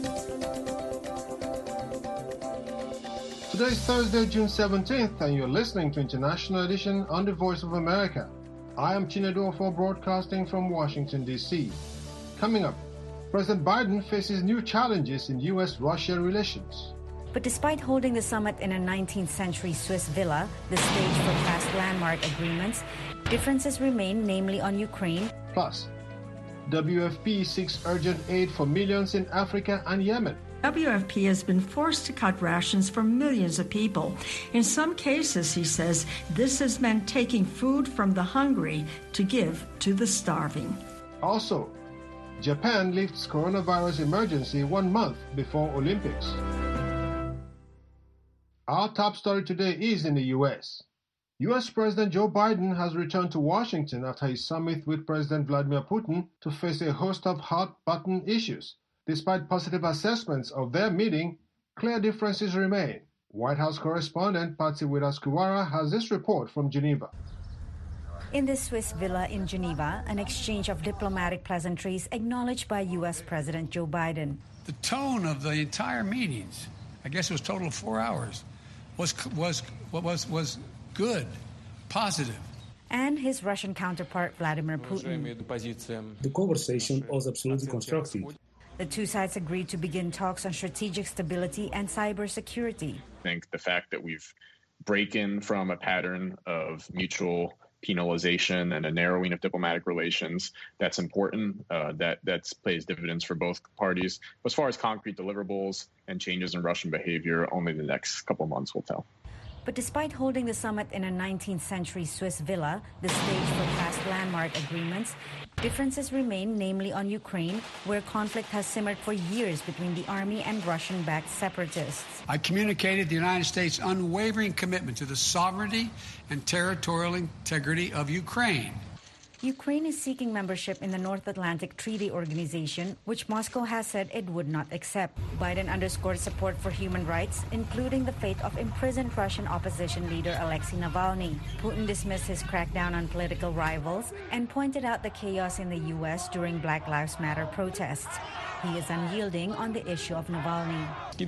Today is Thursday, June 17th, and you're listening to International Edition on the Voice of America. I am Chinedu Ofo, broadcasting from Washington, D.C. Coming up, President Biden faces new challenges in U.S.-Russia relations. But despite holding the summit in a 19th century Swiss villa, the stage for past landmark agreements, differences remain, namely on Ukraine. Plus, WFP seeks urgent aid for millions in Africa and Yemen. WFP has been forced to cut rations for millions of people. In some cases, he says, this has meant taking food from the hungry to give to the starving. Also, Japan lifts coronavirus emergency 1 month before Olympics. Our top story today is in the U.S. U.S. President Joe Biden has returned to Washington after his summit with President Vladimir Putin to face a host of hot-button issues. Despite positive assessments of their meeting, clear differences remain. White House correspondent Patsy Widakuswara has this report from Geneva. In this Swiss villa in Geneva, an exchange of diplomatic pleasantries acknowledged by U.S. President Joe Biden. The tone of the entire meetings, I guess it was a total of 4 hours, was good, positive. And his Russian counterpart Vladimir Putin. The conversation was absolutely constructive. The two sides agreed to begin talks on strategic stability and cybersecurity. I think the fact that we've broken from a pattern of mutual penalization and a narrowing of diplomatic relations, that's important. That pays dividends for both parties. As far as concrete deliverables and changes in Russian behavior, only the next couple months will tell. But despite holding the summit in a 19th century Swiss villa, the stage for past landmark agreements, differences remain, namely on Ukraine, where conflict has simmered for years between the army and Russian-backed separatists. I communicated the United States' unwavering commitment to the sovereignty and territorial integrity of Ukraine. Ukraine is seeking membership in the North Atlantic Treaty Organization, which Moscow has said it would not accept. Biden underscored support for human rights, including the fate of imprisoned Russian opposition leader Alexei Navalny. Putin dismissed his crackdown on political rivals and pointed out the chaos in the U.S. during Black Lives Matter protests. He is unyielding on the issue of Navalny.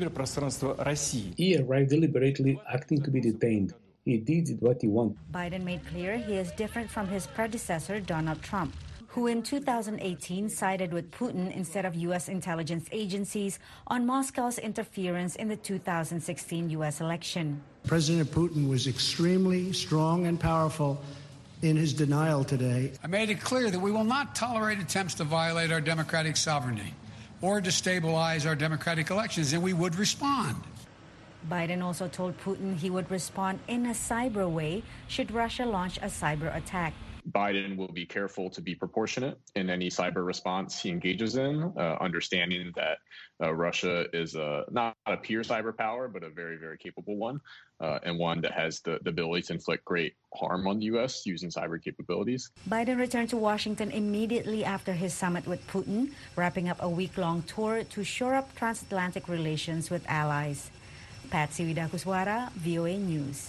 He arrived deliberately acting to be detained. He did what he wanted. Biden made clear he is different from his predecessor, Donald Trump, who in 2018 sided with Putin instead of U.S. intelligence agencies on Moscow's interference in the 2016 U.S. election. President Putin was extremely strong and powerful in his denial today. I made it clear that we will not tolerate attempts to violate our democratic sovereignty or destabilize our democratic elections, and we would respond. Biden also told Putin he would respond in a cyber way should Russia launch a cyber attack. Biden will be careful to be proportionate in any cyber response he engages in, understanding that Russia is not a pure cyber power, but a very, very capable one, and one that has the ability to inflict great harm on the U.S. using cyber capabilities. Biden returned to Washington immediately after his summit with Putin, wrapping up a week-long tour to shore up transatlantic relations with allies. Patsy Widakuswara, VOA News.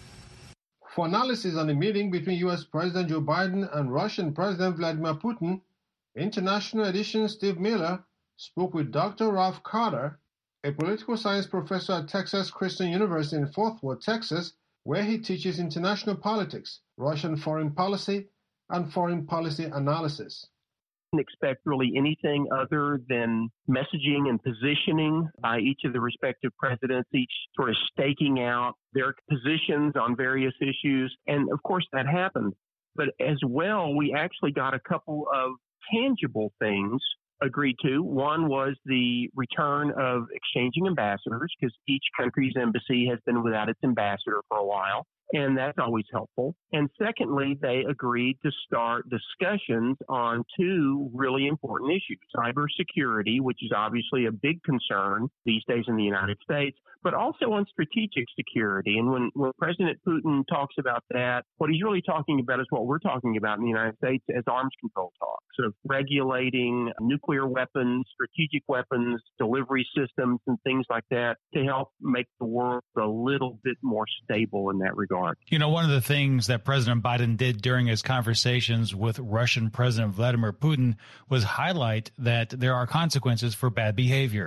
For analysis on the meeting between U.S. President Joe Biden and Russian President Vladimir Putin, International Edition Steve Miller spoke with Dr. Ralph Carter, a political science professor at Texas Christian University in Fort Worth, Texas, where he teaches international politics, Russian foreign policy, and foreign policy analysis. Expect really anything other than messaging and positioning by each of the respective presidents, each sort of staking out their positions on various issues. And of course that happened. But as well, we actually got a couple of tangible things agreed to. One was the return of exchanging ambassadors, because each country's embassy has been without its ambassador for a while. And that's always helpful. And secondly, they agreed to start discussions on two really important issues: cybersecurity, which is obviously a big concern these days in the United States, but also on strategic security. And when President Putin talks about that, what he's really talking about is what we're talking about in the United States as arms control talks, sort of regulating nuclear weapons, strategic weapons, delivery systems, and things like that to help make the world a little bit more stable in that regard. You know, one of the things that President Biden did during his conversations with Russian President Vladimir Putin was highlight that there are consequences for bad behavior.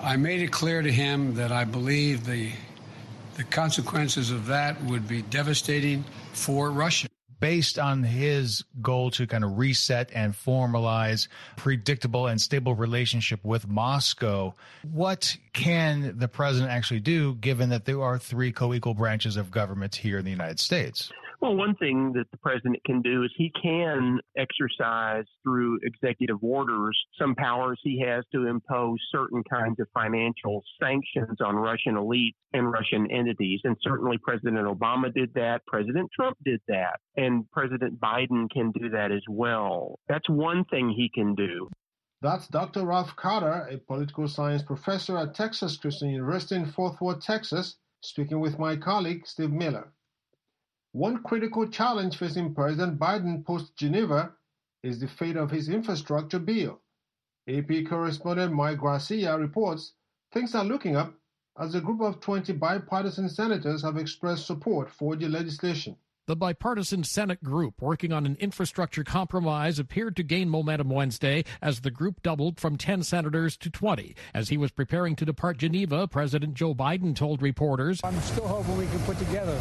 I made it clear to him that I believe the consequences of that would be devastating for Russia. Based on his goal to kind of reset and formalize predictable and stable relationship with Moscow, what can the president actually do, given that there are three co-equal branches of government here in the United States? Well, one thing that the president can do is he can exercise through executive orders some powers he has to impose certain kinds of financial sanctions on Russian elites and Russian entities. And certainly President Obama did that. President Trump did that. And President Biden can do that as well. That's one thing he can do. That's Dr. Ralph Carter, a political science professor at Texas Christian University in Fort Worth, Texas, speaking with my colleague, Steve Miller. One critical challenge facing President Biden post-Geneva is the fate of his infrastructure bill. AP correspondent Mike Garcia reports things are looking up as a group of 20 bipartisan senators have expressed support for the legislation. The bipartisan Senate group working on an infrastructure compromise appeared to gain momentum Wednesday as the group doubled from 10 senators to 20. As he was preparing to depart Geneva, President Joe Biden told reporters, "I'm still hoping we can put together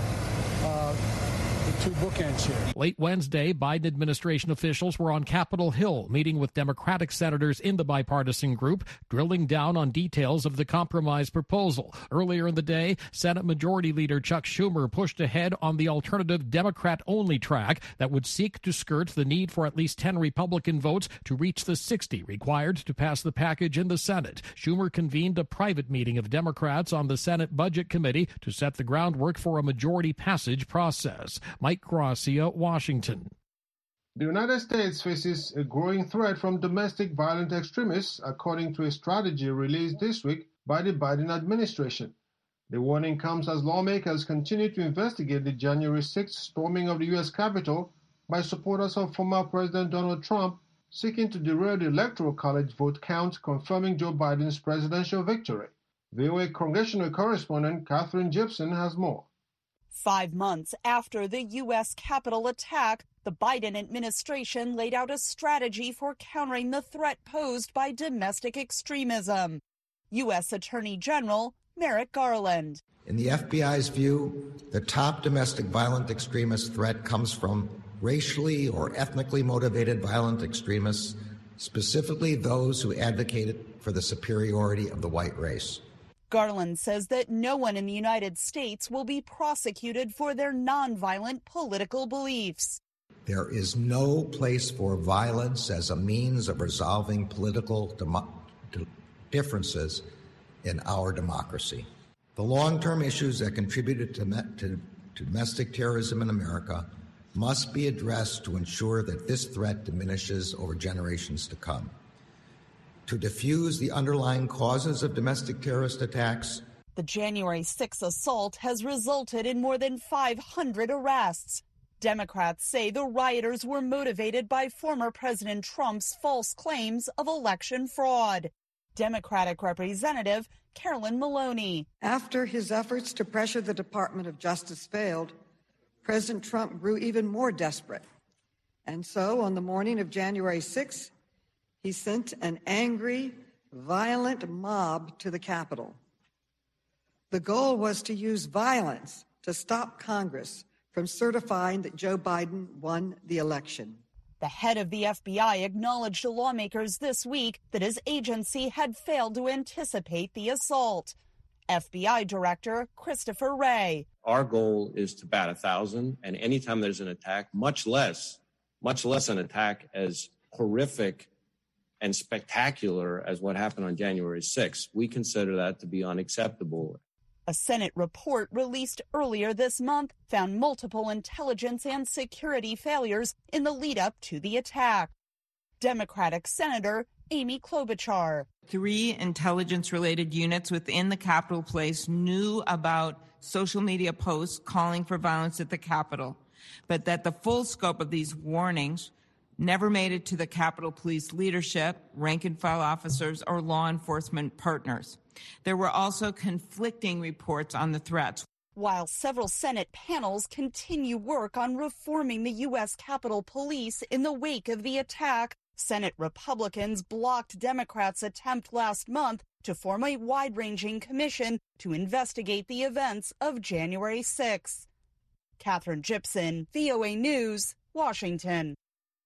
the two bookends here." Late Wednesday, Biden administration officials were on Capitol Hill meeting with Democratic senators in the bipartisan group, drilling down on details of the compromise proposal. Earlier in the day, Senate Majority Leader Chuck Schumer pushed ahead on the alternative Democrat-only track that would seek to skirt the need for at least 10 Republican votes to reach the 60 required to pass the package in the Senate. Schumer convened a private meeting of Democrats on the Senate Budget Committee to set the groundwork for a majority passage process. Mike Garcia, Washington. The United States faces a growing threat from domestic violent extremists, according to a strategy released this week by the Biden administration. The warning comes as lawmakers continue to investigate the January 6th storming of the U.S. Capitol by supporters of former President Donald Trump seeking to derail the Electoral College vote count confirming Joe Biden's presidential victory. VOA congressional correspondent Catherine Gibson has more. 5 months after the U.S. Capitol attack, the Biden administration laid out a strategy for countering the threat posed by domestic extremism. U.S. Attorney General Merrick Garland. In the FBI's view, the top domestic violent extremist threat comes from racially or ethnically motivated violent extremists, specifically those who advocated for the superiority of the white race. Garland says that no one in the United States will be prosecuted for their nonviolent political beliefs. There is no place for violence as a means of resolving political differences in our democracy. The long-term issues that contributed to domestic terrorism in America must be addressed to ensure that this threat diminishes over generations to come. To diffuse the underlying causes of domestic terrorist attacks, the January 6th assault has resulted in more than 500 arrests. Democrats say the rioters were motivated by former President Trump's false claims of election fraud. Democratic Representative Carolyn Maloney. After his efforts to pressure the Department of Justice failed, President Trump grew even more desperate. And so on the morning of January 6th, he sent an angry, violent mob to the Capitol. The goal was to use violence to stop Congress from certifying that Joe Biden won the election. The head of the FBI acknowledged to lawmakers this week that his agency had failed to anticipate the assault. FBI Director Christopher Wray. Our goal is to bat 1,000, and anytime there's an attack, much less an attack as horrific and spectacular as what happened on January 6th. We consider that to be unacceptable. A Senate report released earlier this month found multiple intelligence and security failures in the lead-up to the attack. Democratic Senator Amy Klobuchar. 3 intelligence-related units within the Capitol Police knew about social media posts calling for violence at the Capitol, but that the full scope of these warnings never made it to the Capitol Police leadership, rank-and-file officers, or law enforcement partners. There were also conflicting reports on the threats. While several Senate panels continue work on reforming the U.S. Capitol Police in the wake of the attack, Senate Republicans blocked Democrats' attempt last month to form a wide-ranging commission to investigate the events of January 6th. Catherine Gibson, VOA News, Washington.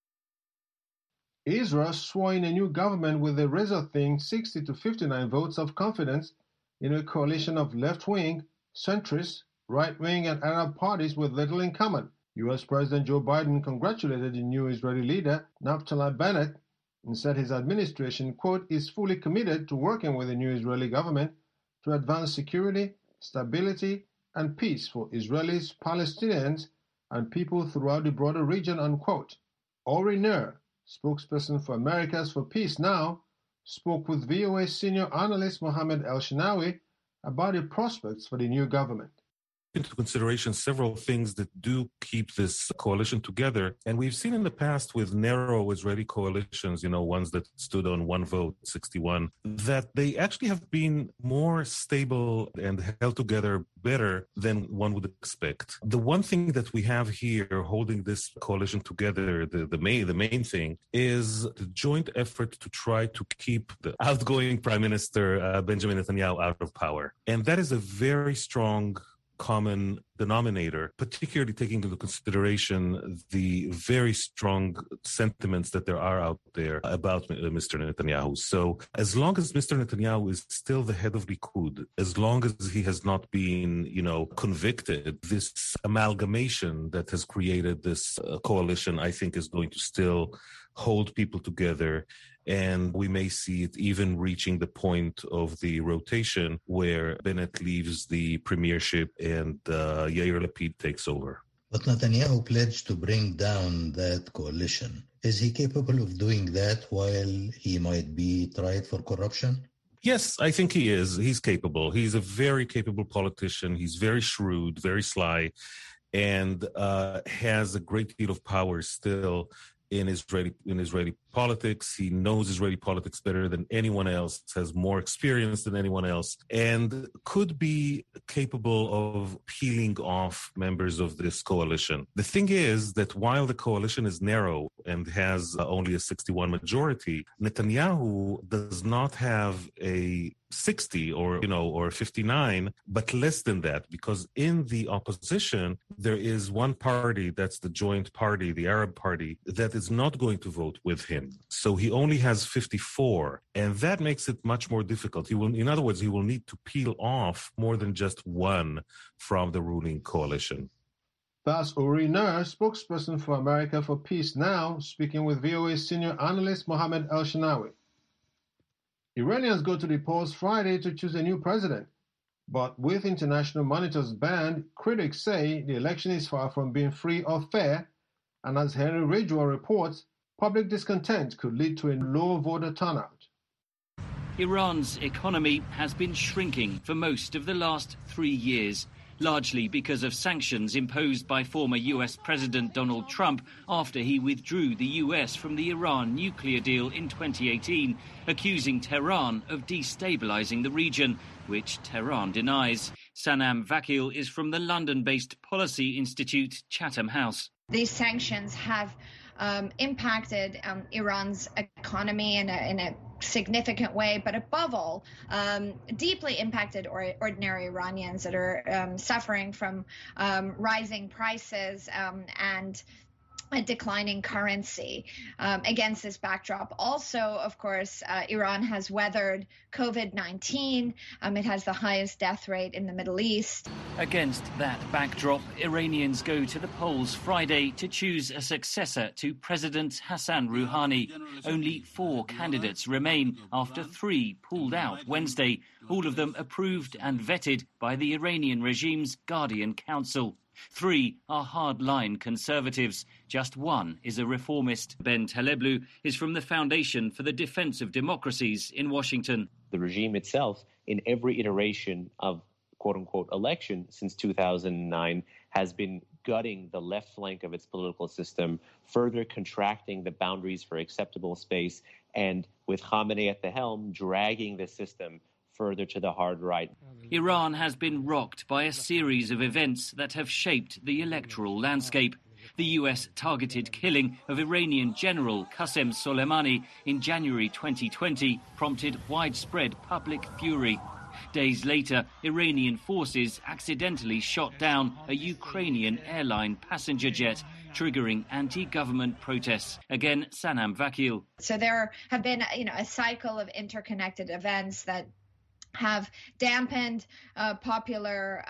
Israel swore in a new government with a razor-thin 60 to 59 votes of confidence in a coalition of left-wing, centrist, right-wing, and Arab parties with little in common. U.S. President Joe Biden congratulated the new Israeli leader, Naftali Bennett, and said his administration, quote, is fully committed to working with the new Israeli government to advance security, stability, and peace for Israelis, Palestinians, and people throughout the broader region, unquote. Ori Ner, spokesperson for Americans for Peace Now, spoke with VOA senior analyst Mohammed El-Shinawi about the prospects for the new government. Into consideration several things that do keep this coalition together. And we've seen in the past with narrow Israeli coalitions, ones that stood on one vote, 61, that they actually have been more stable and held together better than one would expect. The one thing that we have here holding this coalition together, the main thing, is the joint effort to try to keep the outgoing Prime Minister Benjamin Netanyahu out of power. And that is a very strong common denominator, particularly taking into consideration the very strong sentiments that there are out there about Mr. Netanyahu. So as long as Mr. Netanyahu is still the head of Likud, as long as he has not been, convicted, this amalgamation that has created this coalition, I think, is going to still hold people together. And we may see it even reaching the point of the rotation where Bennett leaves the premiership and Yair Lapid takes over. But Netanyahu pledged to bring down that coalition. Is he capable of doing that while he might be tried for corruption? Yes, I think he is. He's capable. He's a very capable politician. He's very shrewd, very sly, and has a great deal of power still in Israeli politics. He knows Israeli politics better than anyone else, has more experience than anyone else, and could be capable of peeling off members of this coalition. The thing is that while the coalition is narrow and has only a 61 majority, Netanyahu does not have a 60 or 59, but less than that, because in the opposition, there is one party, that's the joint party, the Arab party, that is not going to vote with him. So he only has 54, and that makes it much more difficult. In other words, he will need to peel off more than just one from the ruling coalition. That's Ori Ner, spokesperson for America for Peace Now, speaking with VOA senior analyst Mohammed El-Shinawi. Iranians go to the polls Friday to choose a new president. But with international monitors banned, critics say the election is far from being free or fair, and as Henry Ridgwell reports, public discontent could lead to a low voter turnout. Iran's economy has been shrinking for most of the last 3 years, largely because of sanctions imposed by former US President Donald Trump after he withdrew the US from the Iran nuclear deal in 2018, accusing Tehran of destabilizing the region, which Tehran denies. Sanam Vakil is from the London-based policy institute Chatham House. These sanctions have impacted Iran's economy in a significant way, but above all, deeply impacted ordinary Iranians that are suffering from rising prices and a declining currency. Against this backdrop, also, of course, Iran has weathered COVID-19. It has the highest death rate in the Middle East. Against that backdrop, Iranians go to the polls Friday to choose a successor to President Hassan Rouhani. Only 4 candidates remain after 3 pulled out Wednesday, all of them approved and vetted by the Iranian regime's Guardian Council. 3 are hardline conservatives. Just 1 is a reformist. Ben Taleblu is from the Foundation for the Defense of Democracies in Washington. The regime itself, in every iteration of quote-unquote election since 2009, has been gutting the left flank of its political system, further contracting the boundaries for acceptable space, and with Khamenei at the helm, dragging the system further to the hard right. Iran has been rocked by a series of events that have shaped the electoral landscape. The US targeted killing of Iranian General Qasem Soleimani in January 2020 prompted widespread public fury. Days later, Iranian forces accidentally shot down a Ukrainian airline passenger jet, triggering anti-government protests. Again, Sanam Vakil. So there have been, a cycle of interconnected events that have dampened popular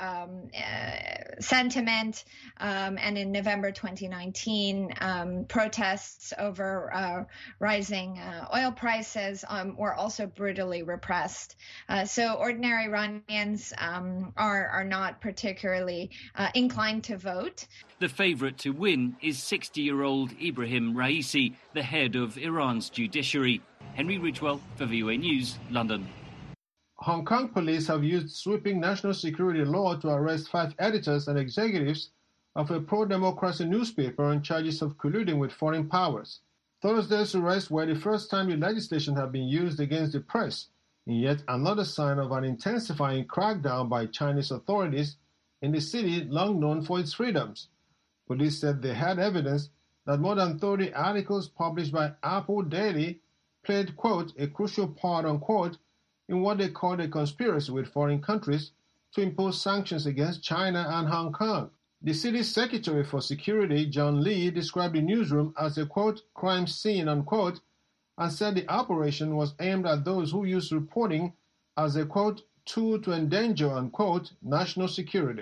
sentiment, and in November 2019, protests over rising oil prices were also brutally repressed. So ordinary Iranians are not particularly inclined to vote. The favourite to win is 60-year-old Ibrahim Raisi, the head of Iran's judiciary. Henry Ridgewell for VOA News, London. Hong Kong police have used sweeping national security law to arrest 5 editors and executives of a pro-democracy newspaper on charges of colluding with foreign powers. Thursday's arrests were the first time the legislation had been used against the press, in yet another sign of an intensifying crackdown by Chinese authorities in the city long known for its freedoms. Police said they had evidence that more than 30 articles published by Apple Daily played, quote, a crucial part, unquote, in what they called a conspiracy with foreign countries to impose sanctions against China and Hong Kong. The city's Secretary for Security, John Lee, described the newsroom as a, quote, crime scene, unquote, and said the operation was aimed at those who used reporting as a, quote, tool to endanger, unquote, national security.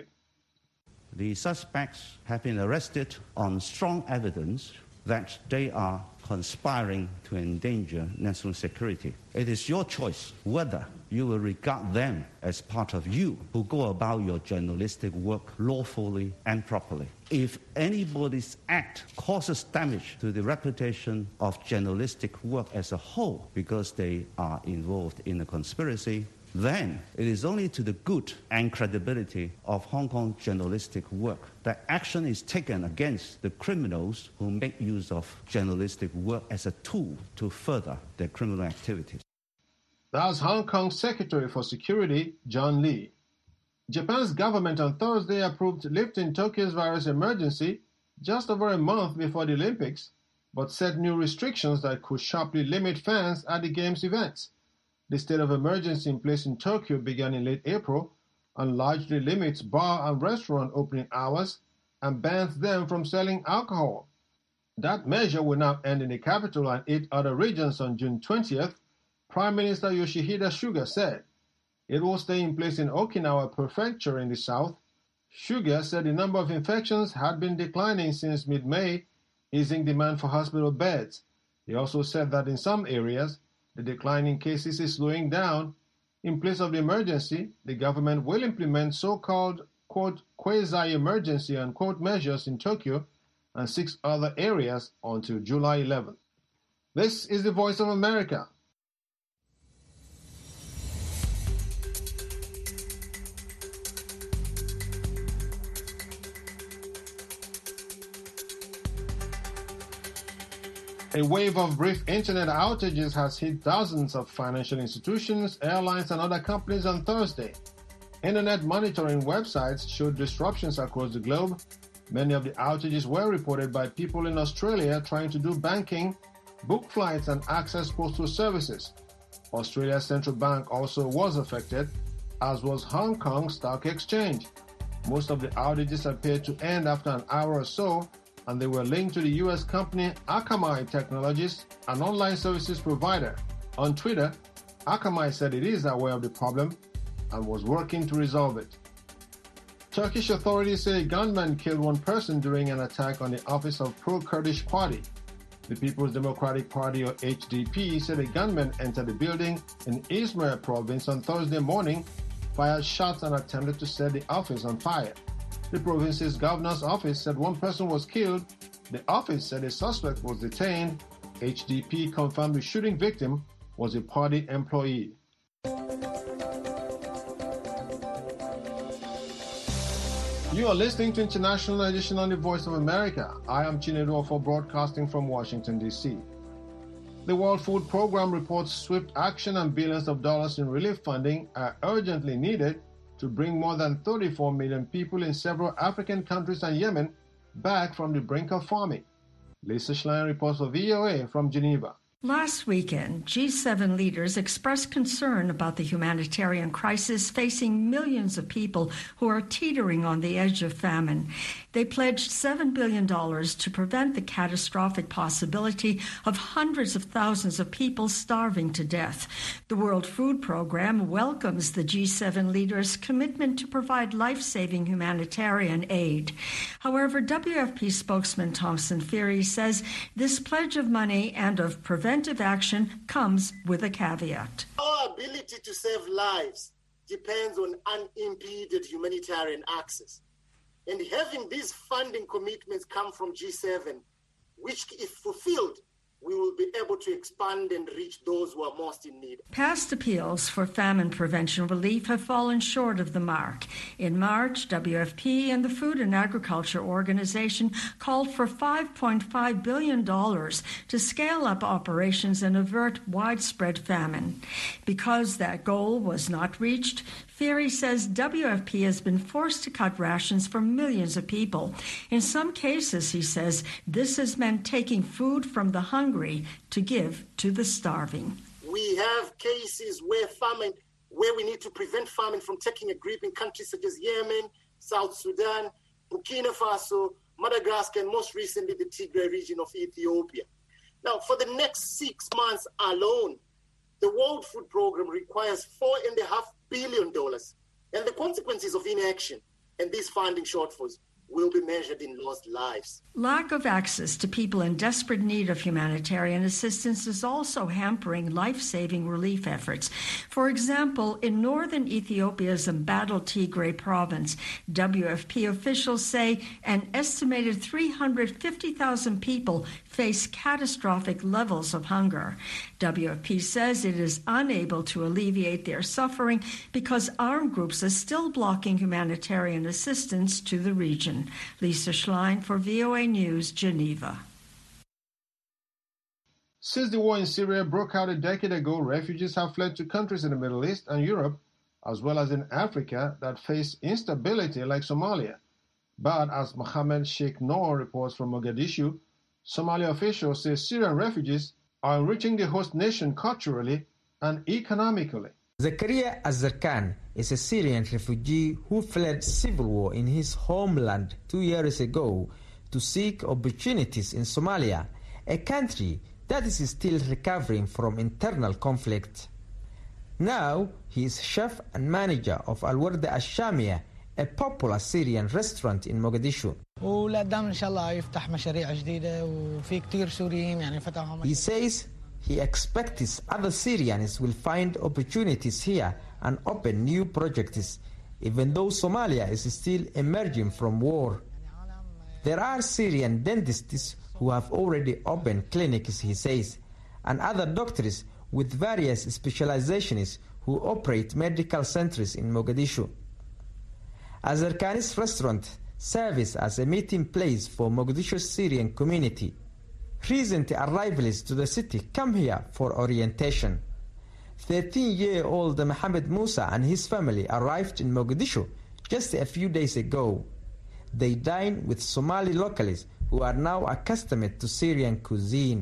The suspects have been arrested on strong evidence that they are conspiring to endanger national security. It is your choice whether you will regard them as part of you who go about your journalistic work lawfully and properly. If anybody's act causes damage to the reputation of journalistic work as a whole because they are involved in a conspiracy, then it is only to the good and credibility of Hong Kong journalistic work that action is taken against the criminals who make use of journalistic work as a tool to further their criminal activities. That's Hong Kong's Secretary for Security, John Lee. Japan's government on Thursday approved lifting Tokyo's virus emergency just over a month before the Olympics, but set new restrictions that could sharply limit fans at the Games events. The state of emergency in place in Tokyo began in late April and largely limits bar and restaurant opening hours and bans them from selling alcohol. That measure will now end in the capital and 8 other regions on June 20th, Prime Minister Yoshihide Suga said. It will stay in place in Okinawa Prefecture in the south. Suga said the number of infections had been declining since mid-May, easing demand for hospital beds. He also said that in some areas, the decline in cases is slowing down. In place of the emergency, the government will implement so-called, quote, quasi-emergency, unquote, measures in Tokyo and 6 other areas until July 11th. This is the Voice of America. A wave of brief internet outages has hit dozens of financial institutions, airlines, and other companies on Thursday. Internet monitoring websites showed disruptions across the globe. Many of the outages were reported by people in Australia trying to do banking, book flights, and access postal services. Australia's central bank also was affected, as was Hong Kong Stock Exchange. Most of the outages appeared to end after an hour or so, and they were linked to the U.S. company Akamai Technologies, an online services provider. On Twitter, Akamai said it is aware of the problem and was working to resolve it. Turkish authorities say a gunman killed 1 person during an attack on the office of pro-Kurdish party. The People's Democratic Party, or HDP, said a gunman entered the building in Izmir province on Thursday morning, fired shots and attempted to set the office on fire. The province's governor's office said 1 person was killed. The office said a suspect was detained. HDP confirmed the shooting victim was a party employee. You are listening to International Edition on the Voice of America. I am Chinedu for broadcasting from Washington, D.C. The World Food Program reports swift action and billions of dollars in relief funding are urgently needed to bring more than 34 million people in several African countries and Yemen back from the brink of famine. Lisa Schlein reports for VOA from Geneva. Last weekend, G7 leaders expressed concern about the humanitarian crisis facing millions of people who are teetering on the edge of famine. They pledged $7 billion to prevent the catastrophic possibility of hundreds of thousands of people starving to death. The World Food Program welcomes the G7 leaders' commitment to provide life-saving humanitarian aid. However, WFP spokesman Thomson Phiri says this pledge of money and of preventive action comes with a caveat. Our ability to save lives depends on unimpeded humanitarian access. And having these funding commitments come from G7, which, if fulfilled, we will be able to expand and reach those who are most in need. Past appeals for famine prevention relief have fallen short of the mark. In March, WFP and the Food and Agriculture Organization called for $5.5 billion to scale up operations and avert widespread famine. Because that goal was not reached, Phiri says WFP has been forced to cut rations for millions of people. In some cases, he says, this has meant taking food from the hungry to give to the starving. We have cases where we need to prevent famine from taking a grip in countries such as Yemen, South Sudan, Burkina Faso, Madagascar, and most recently the Tigray region of Ethiopia. Now, for the next 6 months alone, the World Food Program requires $4.5 billion, and the consequences of inaction and these funding shortfalls will be measured in lost lives. Lack of access to people in desperate need of humanitarian assistance is also hampering life-saving relief efforts. For example, in northern Ethiopia's embattled Tigray province, WFP officials say an estimated 350,000 people face catastrophic levels of hunger. WFP says it is unable to alleviate their suffering because armed groups are still blocking humanitarian assistance to the region. Lisa Schlein for VOA News, Geneva. Since the war in Syria broke out a decade ago, refugees have fled to countries in the Middle East and Europe, as well as in Africa that face instability like Somalia. But as Mohammed Sheikh Noor reports from Mogadishu, Somali officials say Syrian refugees are enriching the host nation culturally and economically. Zakaria Azarkan is a Syrian refugee who fled civil war in his homeland 2 years ago to seek opportunities in Somalia, a country that is still recovering from internal conflict. Now he is chef and manager of Al Warda Al-Shamia, a popular Syrian restaurant in Mogadishu. He says he expects other Syrians will find opportunities here and open new projects, even though Somalia is still emerging from war. There are Syrian dentists who have already opened clinics, he says, and other doctors with various specializations who operate medical centers in Mogadishu. Azarkani's restaurant serves as a meeting place for Mogadishu's Syrian community. Recent arrivals to the city come here for orientation. 13-year-old Mohammed Musa and his family arrived in Mogadishu just a few days ago. They dine with Somali locals who are now accustomed to Syrian cuisine.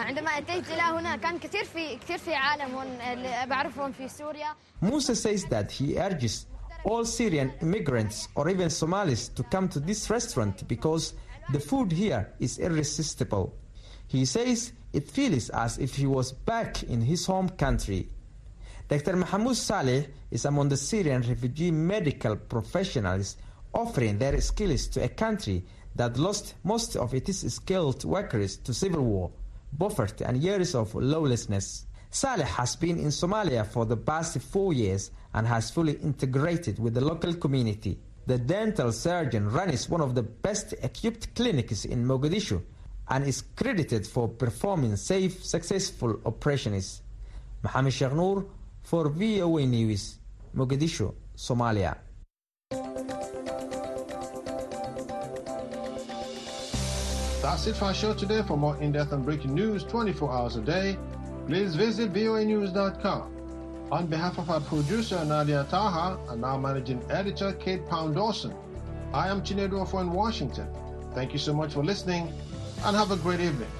Musa says that he urges all Syrian immigrants or even Somalis to come to this restaurant because the food here is irresistible. He says it feels as if he was back in his home country. Dr. Mahmoud Saleh is among the Syrian refugee medical professionals offering their skills to a country that lost most of its skilled workers to civil war, poverty, and years of lawlessness. Saleh has been in Somalia for the past 4 years and has fully integrated with the local community. The dental surgeon runs one of the best equipped clinics in Mogadishu and is credited for performing safe, successful operations. Mohammed Sheikh Noor for VOA News, Mogadishu, Somalia. That's it for our show today. For more in-depth and breaking news 24 hours a day, please visit voanews.com. On behalf of our producer, Nadia Taha, and our managing editor, Kate Pound Dawson, I am Chinedu Ofo in Washington. Thank you so much for listening, and have a great evening.